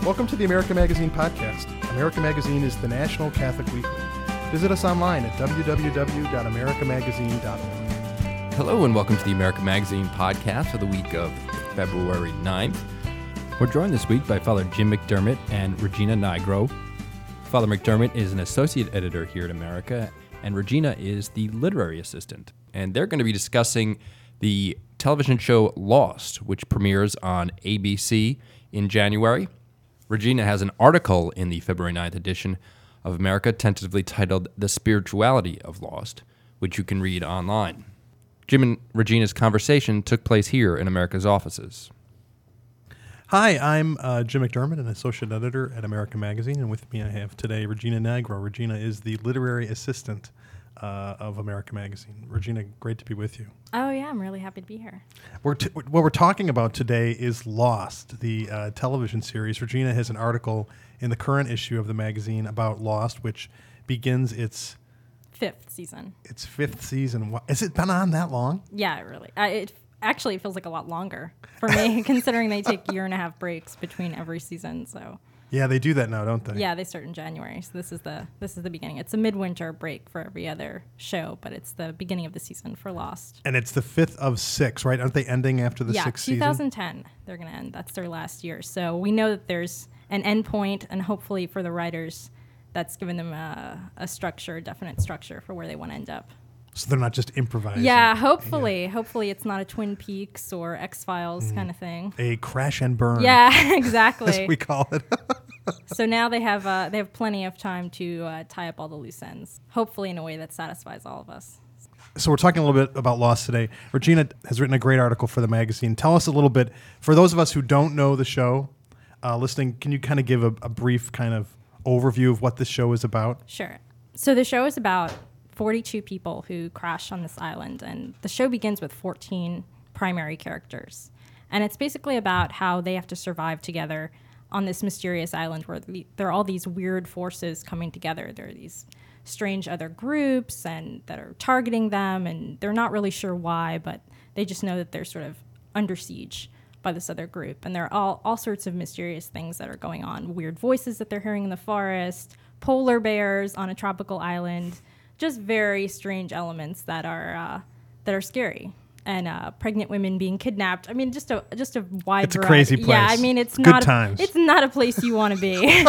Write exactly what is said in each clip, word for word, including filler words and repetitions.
Welcome to the America Magazine podcast. America Magazine is the national Catholic weekly. Visit us online at w w w dot america magazine dot org. Hello and welcome to the America Magazine podcast for the week of February ninth. We're joined this week by Father Jim McDermott and Regina Nigro. Father McDermott is an associate editor here at America, and Regina is the literary assistant. And they're going to be discussing the television show Lost, which premieres on A B C in January. Regina has an article in the February ninth edition of America tentatively titled The Spirituality of Lost, which you can read online. Jim and Regina's conversation took place here in America's offices. Hi, I'm uh, Jim McDermott, an associate editor at America Magazine, and with me I have today Regina Nigro. Regina is the literary assistant uh, of America Magazine. Regina, great to be with you. Oh, yeah, I'm really happy to be here. We're t- what we're talking about today is Lost, the uh, television series. Regina has an article in the current issue of the magazine about Lost, which begins its Fifth season. its fifth season. Wha- Has it been on that long? Yeah, it really. I, it actually it feels like a lot longer for me, considering they take year and a half breaks between every season. So Yeah, they do that now, don't they? yeah, they start in January. So this is the this is the beginning. It's a midwinter break for every other show, but it's the beginning of the season for Lost. And it's the fifth of six, right? Aren't they ending after the yeah, sixth season? twenty ten. They're going to end. That's their last year. So we know that there's an end point, and hopefully for the writers, that's given them a, a structure, a definite structure for where they want to end up. So they're not just improvising. Yeah, hopefully. Yeah. Hopefully it's not a Twin Peaks or X-Files mm. kind of thing. A crash and burn. Yeah, exactly. As we call it. So now they have uh, they have plenty of time to uh, tie up all the loose ends, hopefully in a way that satisfies all of us. So we're talking a little bit about Lost today. Regina has written a great article for the magazine. Tell us a little bit, for those of us who don't know the show, uh, listening, can you kind of give a, a brief kind of overview of what this show is about? Sure. So the show is about forty-two people who crash on this island, and the show begins with fourteen primary characters. And it's basically about how they have to survive together on this mysterious island where the, there are all these weird forces coming together. There are these strange other groups and that are targeting them, and they're not really sure why, but they just know that they're sort of under siege by this other group. And there are all, all sorts of mysterious things that are going on. Weird voices that they're hearing in the forest, polar bears on a tropical island, just very strange elements that are uh, that are scary. And uh, pregnant women being kidnapped. I mean, just a just a wide. It's a variety. crazy place. Yeah, I mean, it's Good not. times. A, it's not a place you want to be.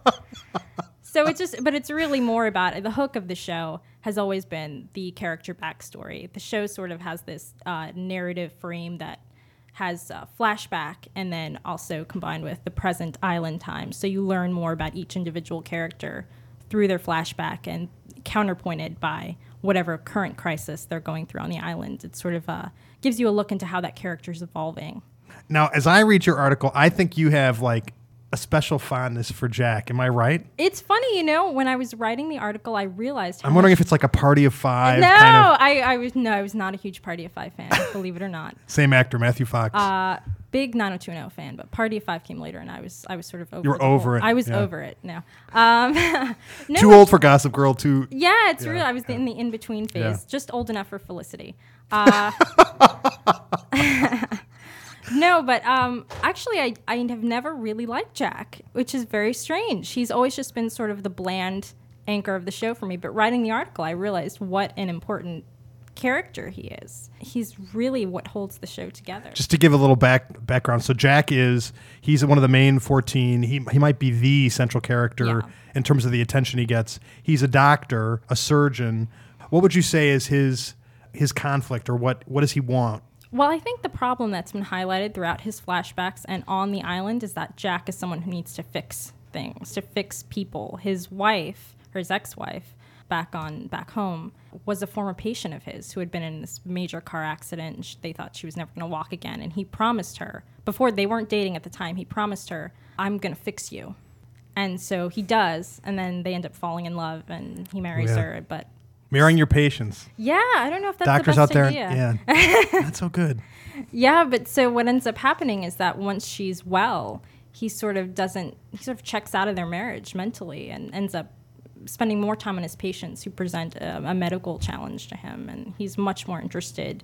So it's just, but it's really more about the hook of the show has always been the character backstory. The show sort of has this uh, narrative frame that has a flashback and then also combined with the present island time. So you learn more about each individual character through their flashback and counterpointed by whatever current crisis they're going through on the island. It sort of uh, gives you a look into how that character's evolving. Now, as I read your article, I think you have like a special fondness for Jack. Am I right? It's funny, you know, when I was writing the article, I realized how I'm wondering much if it's like a Party of Five. No, kind of I, I was no, I was not a huge Party of Five fan, believe it or not. Same actor, Matthew Fox. Uh, big nine oh two one oh fan, but Party of Five came later, and I was I was sort of over. You were the over whole, it, I was yeah. over it. No, um, no too old for Gossip Girl. Too. Yeah, it's Yeah, real. I was yeah. in the in between phase, Yeah. just old enough for Felicity. Uh, No, but um, actually, I, I have never really liked Jack, which is very strange. He's always just been sort of the bland anchor of the show for me. But writing the article, I realized what an important character he is. He's really what holds the show together. Just to give a little back background, so Jack is he's one of the main fourteen. He he might be the central character Yeah. in terms of the attention he gets. He's a doctor, a surgeon. What would you say is his his conflict, or what what does he want? Well, I think the problem that's been highlighted throughout his flashbacks and on the island is that Jack is someone who needs to fix things, to fix people. His wife, or his ex-wife, back on back home, was a former patient of his who had been in this major car accident. And sh- they thought she was never going to walk again. And he promised her, before they weren't dating at the time, he promised her, I'm going to fix you. And so he does, and then they end up falling in love, and he marries Yeah. her. But Marrying your patients. yeah, I don't know if that's Doctors the out best there, idea. yeah, that's so good. Yeah, but so what ends up happening is that once she's well, he sort of doesn't, he sort of checks out of their marriage mentally and ends up spending more time on his patients who present a, a medical challenge to him. And he's much more interested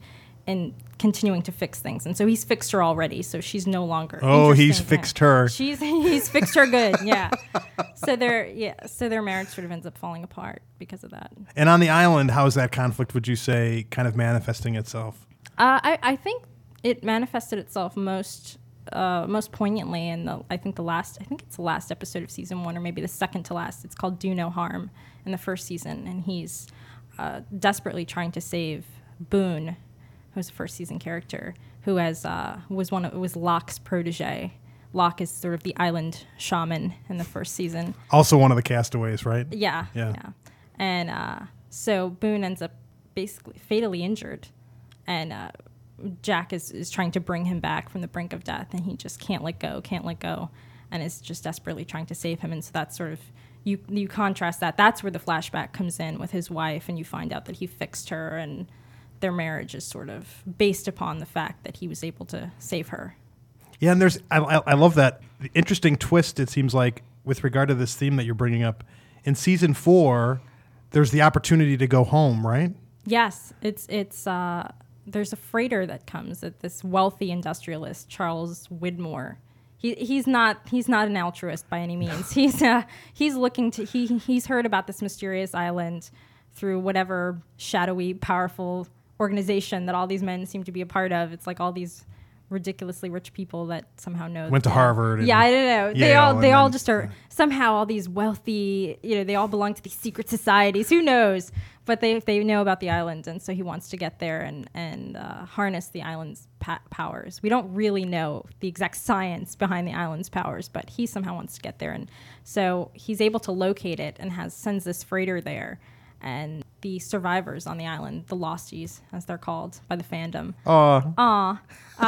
and continuing to fix things. And so he's fixed her already, so she's no longer Oh, he's interesting to fixed him. her. She's he's fixed her good, yeah. So their yeah, so their marriage sort of ends up falling apart because of that. And on the island, how's that conflict, would you say, kind of manifesting itself? Uh, I I think it manifested itself most uh, most poignantly in the I think the last I think it's the last episode of season one, or maybe the second to last. It's called Do No Harm in the first season, and he's uh, desperately trying to save Boone, who's a first season character, who has uh, was one of was Locke's protege. Locke is sort of the island shaman in the first season. Also one of the castaways, right? Yeah, Yeah. yeah. And uh, so Boone ends up basically fatally injured, and uh, Jack is, is trying to bring him back from the brink of death, and he just can't let go, can't let go, and is just desperately trying to save him. And so that's sort of, you you contrast that. That's where the flashback comes in with his wife, and you find out that he fixed her, and their marriage is sort of based upon the fact that he was able to save her. Yeah, and there's I, I I love that the interesting twist. It seems like with regard to this theme that you're bringing up in season four, there's the opportunity to go home, right? Yes, it's it's uh, there's a freighter that comes that this wealthy industrialist Charles Widmore. He he's not he's not an altruist by any means. he's uh, he's looking to he he's heard about this mysterious island through whatever shadowy, powerful organization that all these men seem to be a part of. It's like all these ridiculously rich people that somehow know Went to yeah. Harvard and Yeah, I don't know. They Yale all they and all then- just are somehow all these wealthy. You know, they all belong to these secret societies. Who knows? But they they know about the island, and so he wants to get there and and uh, harness the island's pa- powers. We don't really know the exact science behind the island's powers, but he somehow wants to get there, and so he's able to locate it and has sends this freighter there. And the survivors on the island, the Losties, as they're called by the fandom, Uh, Aw.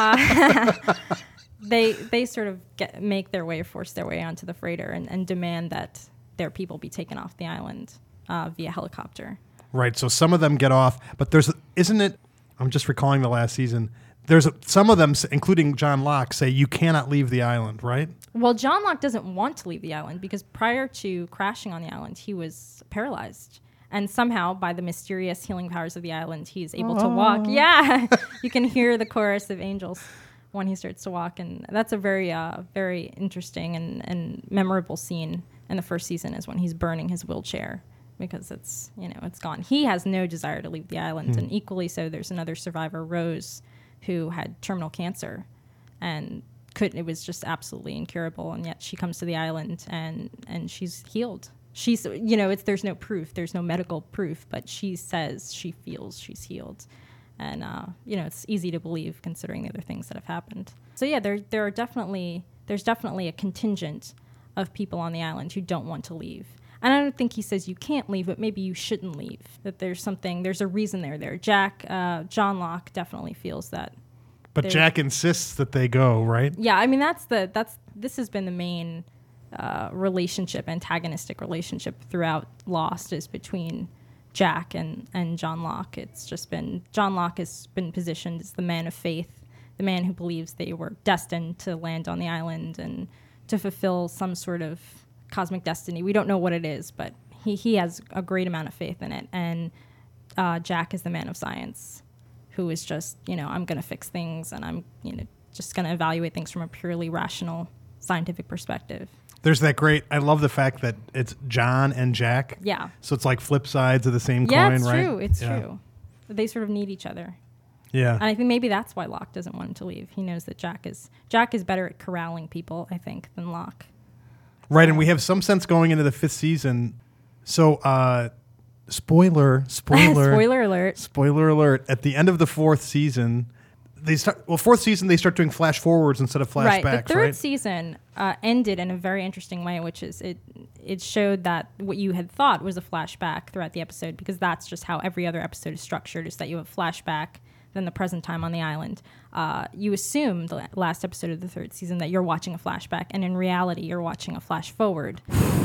Uh, they they sort of get, make their way, force their way onto the freighter and, and demand that their people be taken off the island uh, via helicopter. right. So some of them get off, but there's isn't it? I'm just recalling the last season. There's a, some of them, s- including John Locke, say you cannot leave the island, right? Well, John Locke doesn't want to leave the island because prior to crashing on the island, he was paralyzed. And somehow, by the mysterious healing powers of the island, he's able to walk. Yeah, you can hear the chorus of angels when he starts to walk. And that's a very, uh, very interesting and, and memorable scene in the first season is when he's burning his wheelchair because it's, you know, it's gone. He has no desire to leave the island. And equally so, there's another survivor, Rose, who had terminal cancer and couldn't, it was just absolutely incurable. And yet she comes to the island and, and she's healed. She's, you know, it's there's no proof, there's no medical proof, but she says she feels she's healed, and uh, you know, it's easy to believe considering the other things that have happened. So yeah, there there are definitely there's definitely a contingent of people on the island who don't want to leave, and I don't think he says you can't leave, but maybe you shouldn't leave. That there's something, there's a reason they're there. Jack, uh, John Locke definitely feels that. But There- Jack insists that they go, right? Yeah, I mean that's the that's this has been the main uh, relationship, antagonistic relationship throughout Lost is between Jack and, and John Locke. It's just been John Locke has been positioned as the man of faith, the man who believes they were destined to land on the island and to fulfill some sort of cosmic destiny. We don't know what it is, but he, he has a great amount of faith in it. And uh, Jack is the man of science, who is just, you know, I'm going to fix things and I'm, you know, just going to evaluate things from a purely rational scientific perspective. There's that great. I love the fact that it's John and Jack. Yeah. So it's like flip sides of the same Yeah, coin, it's right? true. It's Yeah. true. They sort of need each other. Yeah. And I think maybe that's why Locke doesn't want him to leave. He knows that Jack is Jack is better at corralling people, I think, than Locke. Right, and we have some sense going into the fifth season. So, uh, spoiler, spoiler, Spoiler alert. spoiler alert. At the end of the fourth season, they start. Well, fourth season they start doing flash forwards instead of flashbacks. Right. Right. The third season uh, ended in a very interesting way, which is it it showed that what you had thought was a flashback throughout the episode, because that's just how every other episode is structured, is that you have flashback, then the present time on the island. Uh, you assume the last episode of the third season that you're watching a flashback, and in reality, you're watching a flash forward.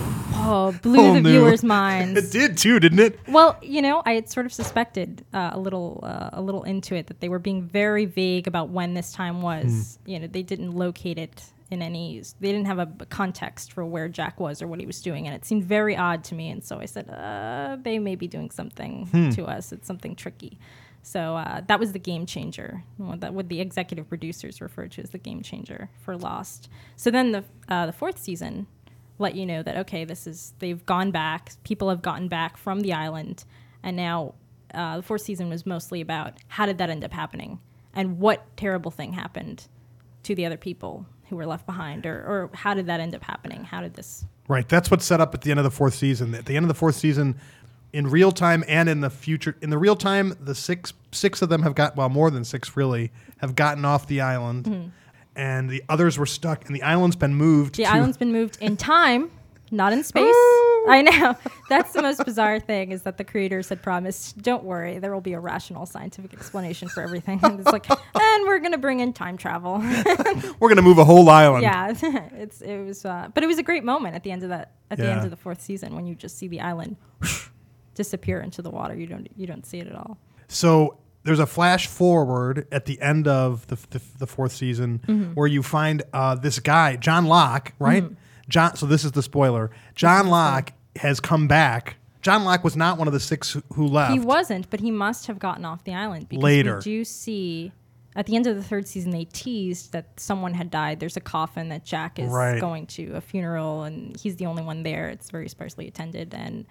Oh, blew Whole the new- viewers' It minds. did too, didn't it? Well, you know, I had sort of suspected uh, a little, uh, a little into it that they were being very vague about when this time was. You know, they didn't locate it in any. They didn't have a, a context for where Jack was or what he was doing, and it seemed very odd to me. And so I said, uh, they may be doing something to us. It's something tricky. So uh, that was the game changer, what, that, what the executive producers referred to as the game changer for Lost. So then the uh, the fourth season let you know that, okay, this is, they've gone back, people have gotten back from the island, and now uh, the fourth season was mostly about how did that end up happening, and what terrible thing happened to the other people who were left behind, or, or how did that end up happening? How did this... Right, that's what's set up at the end of the fourth season. At the end of the fourth season, in real time and in the future, in the real time, the six six of them have got, well, more than six really, have gotten off the island, mm-hmm. and the others were stuck, and the island's been moved. The to island's been moved in time, not in space. I know. That's the most bizarre thing, is that the creators had promised, don't worry, there will be a rational scientific explanation for everything. And it's like, and we're going to bring in time travel. We're going to move a whole island. Yeah, it's it was, uh, but it was a great moment at the end of that, at Yeah. the end of the fourth season, when you just see the island whoosh, disappear into the water. You don't you don't see it at all. So there's a flash forward at the end of the the, the fourth season mm-hmm. where you find uh, this guy, John Locke, right? Mm-hmm. John. So this is the spoiler. John Locke has come back. John Locke was not one of the six who, who left. He wasn't, but he must have gotten off the island, because later. We do see at the end of the third season they teased that someone had died. There's a coffin that Jack is right. going to a funeral, and he's the only one there. It's very sparsely attended, and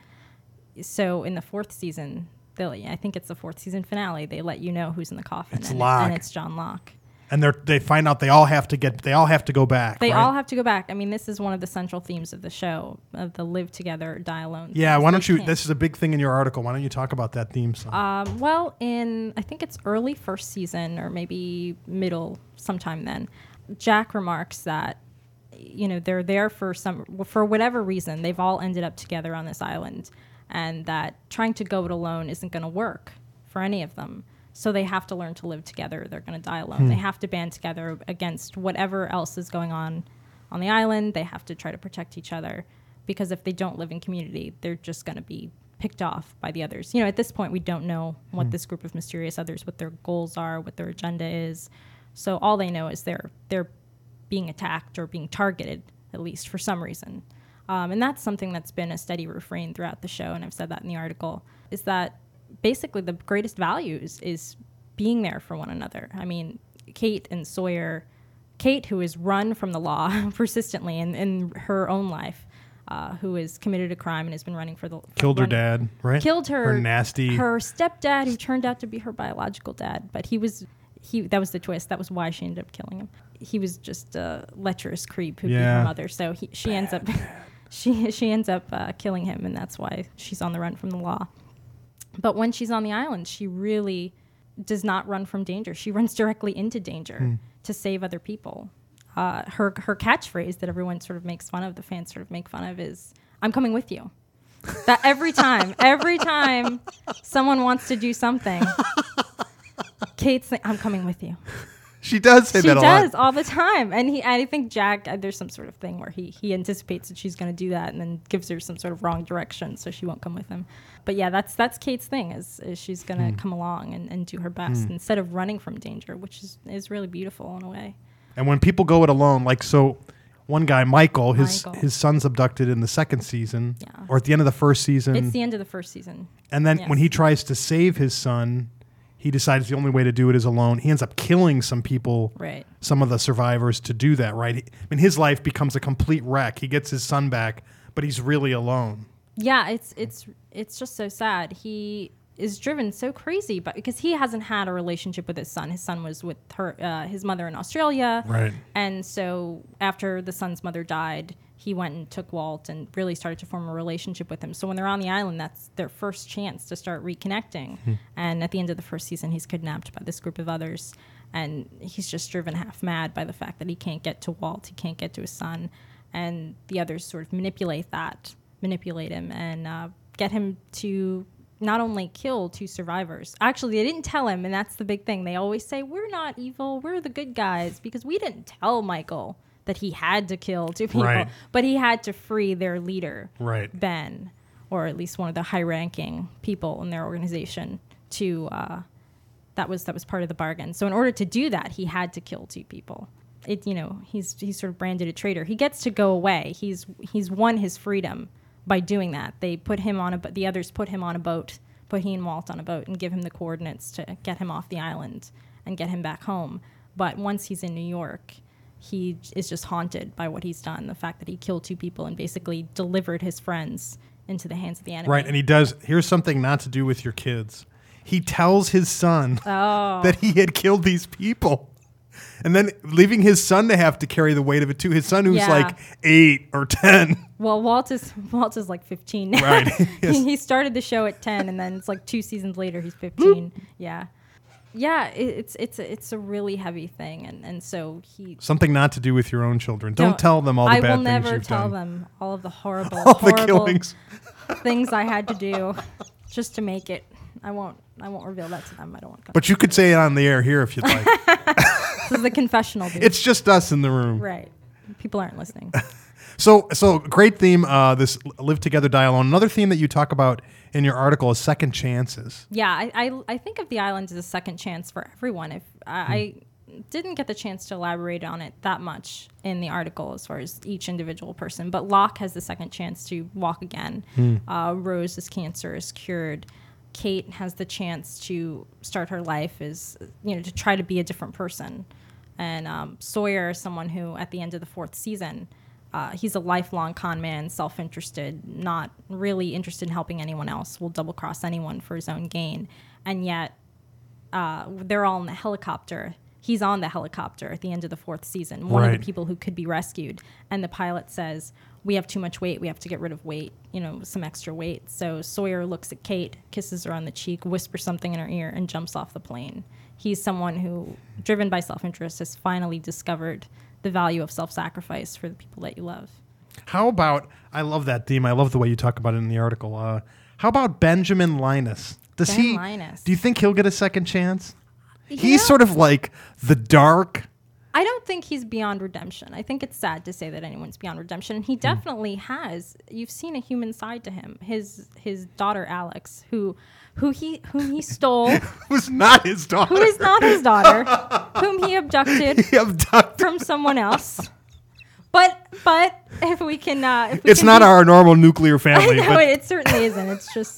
so in the fourth season, I think it's the fourth season finale, they let you know who's in the coffin. It's and, Locke. and it's John Locke. And they they find out they all have to get they all have to go back. They right? all have to go back. I mean, this is one of the central themes of the show, of the live together, die alone. Yeah, why don't you? Can't. This is a big thing in your article. Why don't you talk about that theme song? Um, well, in I think it's early first season, or maybe middle, sometime then, Jack remarks that, you know, they're there for some for whatever reason. They've all ended up together on this island, and that trying to go it alone isn't going to work for any of them. So they have to learn to live together. They're going to die alone. Hmm. They have to band together against whatever else is going on on the island. They have to try to protect each other, because if they don't live in community, they're just going to be picked off by the others. You know, at this point, we don't know what hmm. this group of mysterious others, what their goals are, what their agenda is. So all they know is they're they're being attacked or being targeted, at least for some reason. Um, and that's something that's been a steady refrain throughout the show, and I've said that in the article, is that basically the greatest values is being there for one another. I mean, Kate and Sawyer, Kate, who has run from the law persistently in, in her own life, uh, who has committed a crime and has been running for the... Killed running, her dad, right? Killed her... Her nasty... Her stepdad, who turned out to be her biological dad, but he was... he that was the twist. That was why she ended up killing him. He was just a lecherous creep who yeah. beat her mother, so he, she, ends up, she, she ends up uh, killing him, and that's why she's on the run from the law. But when she's on the island, she really does not run from danger. She runs directly into danger mm. to save other people. Uh, her her catchphrase that everyone sort of makes fun of, the fans sort of make fun of, is, "I'm coming with you." That every time, every time someone wants to do something, Kate's like, "I'm coming with you." She does say she that a lot. She does all the time. And he, I think Jack, uh, there's some sort of thing where he, he anticipates that she's going to do that and then gives her some sort of wrong direction so she won't come with him. But yeah, that's that's Kate's thing, is, is she's going to mm. come along and, and do her best mm. instead of running from danger, which is, is really beautiful in a way. And when people go it alone, like, so one guy, Michael, his Michael. his son's abducted in the second season, yeah. or at the end of the first season. It's the end of the first season. And then yes. when he tries to save his son, he decides the only way to do it is alone. He ends up killing some people, right. some of the survivors, to do that, right? He, I mean, his life becomes a complete wreck. He gets his son back, but he's really alone. Yeah, it's it's it's just so sad. He is driven so crazy, but because he hasn't had a relationship with his son. His son was with her, uh, his mother in Australia, right? And so after the son's mother died, he went and took Walt and really started to form a relationship with him. So when they're on the island, that's their first chance to start reconnecting. Hmm. And at the end of the first season, he's kidnapped by this group of others, and he's just driven half mad by the fact that he can't get to Walt, he can't get to his son, and the others sort of manipulate that, manipulate him, and uh, get him to not only kill two survivors. Actually, they didn't tell him, and that's the big thing. They always say, we're not evil, we're the good guys, because we didn't tell Michael that he had to kill two people, right. but he had to free their leader, right. Ben, or at least one of the high-ranking people in their organization. To uh, that was that was part of the bargain. So in order to do that, he had to kill two people. It, you know, he's he's sort of branded a traitor. He gets to go away. He's he's won his freedom by doing that. They put him on a the others put him on a boat put he and Walt on a boat and give him the coordinates to get him off the island and get him back home. But once he's in New York, he is just haunted by what he's done, the fact that he killed two people and basically delivered his friends into the hands of the enemy. Right, and he does, here's something not to do with your kids. He tells his son Oh. that he had killed these people. And then leaving his son to have to carry the weight of it too. His son who's Yeah. like eight or ten. Well, Walt is Walt is like fifteen now. Right. Yes. he, he started the show at ten, and then it's like two seasons later he's fifteen. Yeah, yeah. It, it's it's a, it's a really heavy thing, and, and so he. Something not to do with your own children. Don't, tell them all the I bad will things never you've tell done. them all of the horrible, All the horrible killings. things I had to do just to make it. I won't. I won't reveal that to them. I don't want. But you could say it on the air here if you'd like. This is the confessional. Dude. It's just us in the room. right. People aren't listening. So, so great theme. Uh, this live together, die alone. Another theme that you talk about in your article is second chances. Yeah, I, I, I think of the island as a second chance for everyone. If I, I didn't get the chance to elaborate on it that much in the article as far as each individual person, but Locke has the second chance to walk again. Uh, Rose's cancer is cured. Kate has the chance to start her life as, you know, to try to be a different person. And um, Sawyer is someone who, at the end of the fourth season, uh, he's a lifelong con man, self-interested, not really interested in helping anyone else, will double-cross anyone for his own gain. And yet, uh, they're all in the helicopter. He's on the helicopter at the end of the fourth season, one Right. of the people who could be rescued. And the pilot says, we have too much weight. We have to get rid of weight, you know, some extra weight. So Sawyer looks at Kate, kisses her on the cheek, whispers something in her ear, and jumps off the plane. He's someone who, driven by self-interest, has finally discovered the value of self-sacrifice for the people that you love. How about, I love that theme. I love the way you talk about it in the article. Uh, how about Benjamin Linus? Does Ben he, Linus. do you think he'll get a second chance? You He's know, sort of like the dark. I don't think he's beyond redemption. I think it's sad to say that anyone's beyond redemption. And he definitely has. You've seen a human side to him. His his daughter Alex, who who he whom he stole, Who's not his daughter. who is not his daughter, whom he abducted He abducted. from someone else. But but if we can, uh, if we It's can not be- our normal nuclear I family, know but it, it certainly isn't. It's just.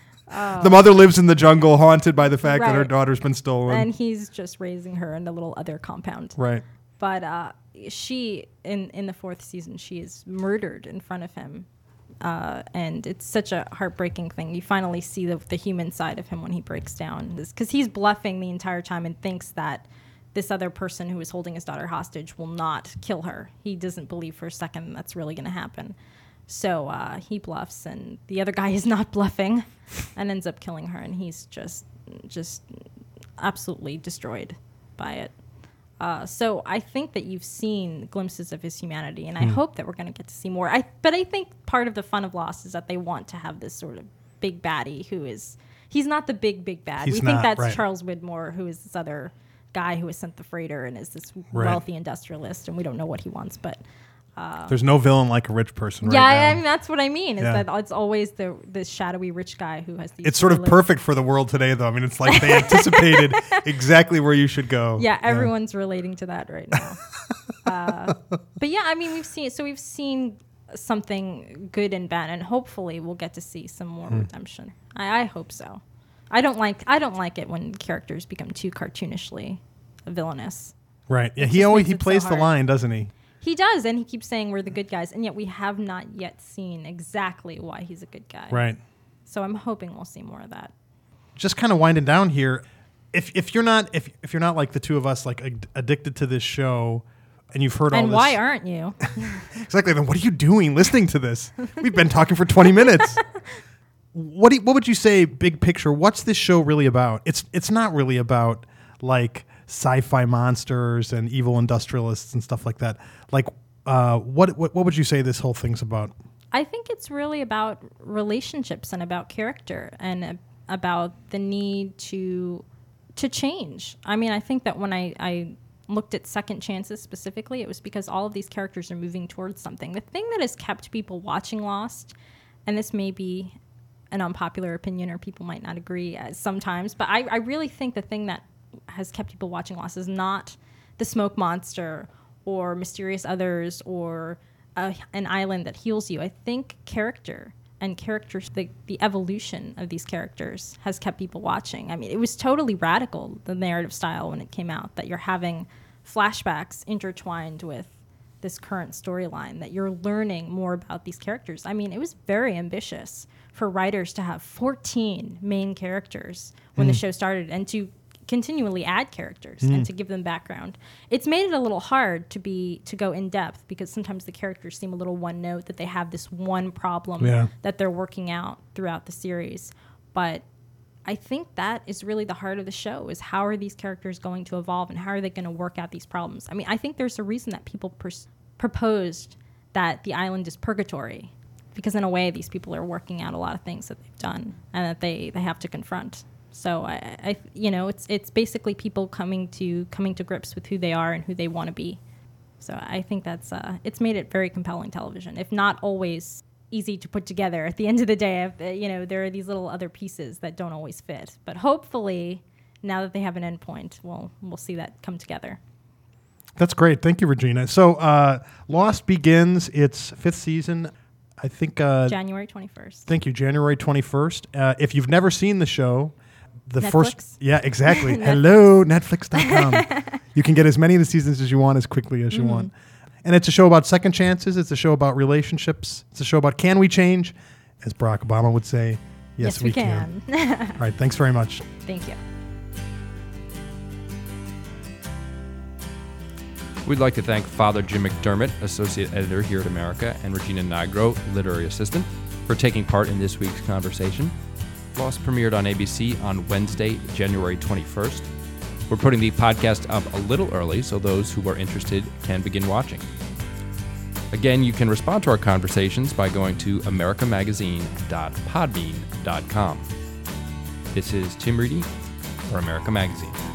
the mother lives in the jungle, haunted by the fact that her Right. daughter's been stolen. And he's just raising her in a little other compound. right. But uh, she, in, in the fourth season, she is murdered in front of him. Uh, and it's such a heartbreaking thing. You finally see the, the human side of him when he breaks down. Because he's bluffing the entire time and thinks that this other person who is holding his daughter hostage will not kill her. He doesn't believe for a second that's really going to happen. So uh, he bluffs, and the other guy is not bluffing and ends up killing her. And he's just, just absolutely destroyed by it. Uh, so I think that you've seen glimpses of his humanity, and I hope that we're going to get to see more. I, but I think part of the fun of Lost is that they want to have this sort of big baddie who is, he's not the big, big bad. He's we think not, that's right. Charles Widmore, who is this other guy who has sent the freighter and is this Right. wealthy industrialist, and we don't know what he wants. But There's no villain like a rich person yeah, right I, I now. mean, that's what I mean, is Yeah. that it's always the, the shadowy rich guy who has these It's sort of privileged- perfect for the world today, though. I mean, it's like they anticipated exactly where you should go. Yeah, everyone's relating to that right now. uh, but yeah, I mean, we've seen so we've seen something good and bad, and hopefully we'll get to see some more Hmm. redemption. I, I hope so. I don't like I don't like it when characters become too cartoonishly villainous. Right. Yeah, It he just always makes he it so plays the hard. line, doesn't he? He does, and he keeps saying we're the good guys, and yet we have not yet seen exactly why he's a good guy. Right. So I'm hoping we'll see more of that. Just kind of winding down here. If if you're not if if you're not like the two of us, like ad- addicted to this show, and you've heard all And this, why aren't you? exactly, then what are you doing listening to this? We've been talking for twenty minutes. What do you, what would you say, big picture? What's this show really about? It's it's not really about like sci-fi monsters and evil industrialists and stuff like that. Like, uh, what what what would you say this whole thing's about? I think it's really about relationships and about character and uh, about the need to to change. I mean, I think that when I, I looked at second chances specifically, it was because all of these characters are moving towards something. The thing that has kept people watching Lost, and this may be an unpopular opinion or people might not agree uh, sometimes, but I, I really think the thing that has kept people watching Lost is not the smoke monster or mysterious others or uh, an island that heals you. I think character. and characters, the, the evolution of these characters has kept people watching. I mean, it was totally radical, the narrative style when it came out, that you're having flashbacks intertwined with this current storyline, that you're learning more about these characters. I mean, it was very ambitious for writers to have fourteen main characters when mm. the show started, and to continually add characters mm. and to give them background. It's made it a little hard to be to go in depth, because sometimes the characters seem a little one note, that they have this one problem yeah. that they're working out throughout the series. But I think that is really the heart of the show, is how are these characters going to evolve and how are they going to work out these problems? I mean, I think there's a reason that people pers- proposed that the island is purgatory, because in a way these people are working out a lot of things that they've done and that they, they have to confront. So I, I, you know, it's it's basically people coming to coming to grips with who they are and who they want to be. So I think that's uh, it's made it very compelling television, if not always easy to put together. At the end of the day, you know, there are these little other pieces that don't always fit. But hopefully, now that they have an endpoint, we'll we'll see that come together. That's great. Thank you, Regina. So uh, Lost begins its fifth season. I think uh, January twenty-first. Thank you, January twenty-first. Uh, if you've never seen the show. The Netflix? first, yeah, exactly. Netflix. Hello, Netflix dot com. You can get as many of the seasons as you want, as quickly as you mm-hmm. want. And it's a show about second chances. It's a show about relationships. It's a show about can we change? As Barack Obama would say, yes, yes we, we can. can. All right, thanks very much. Thank you. We'd like to thank Father Jim McDermott, Associate Editor here at America, and Regina Nigro, Literary Assistant, for taking part in this week's conversation. Lost premiered on A B C on Wednesday, January twenty-first. We're putting the podcast up a little early so those who are interested can begin watching. Again, you can respond to our conversations by going to america magazine dot podbean dot com. This is Tim Reedy for America Magazine.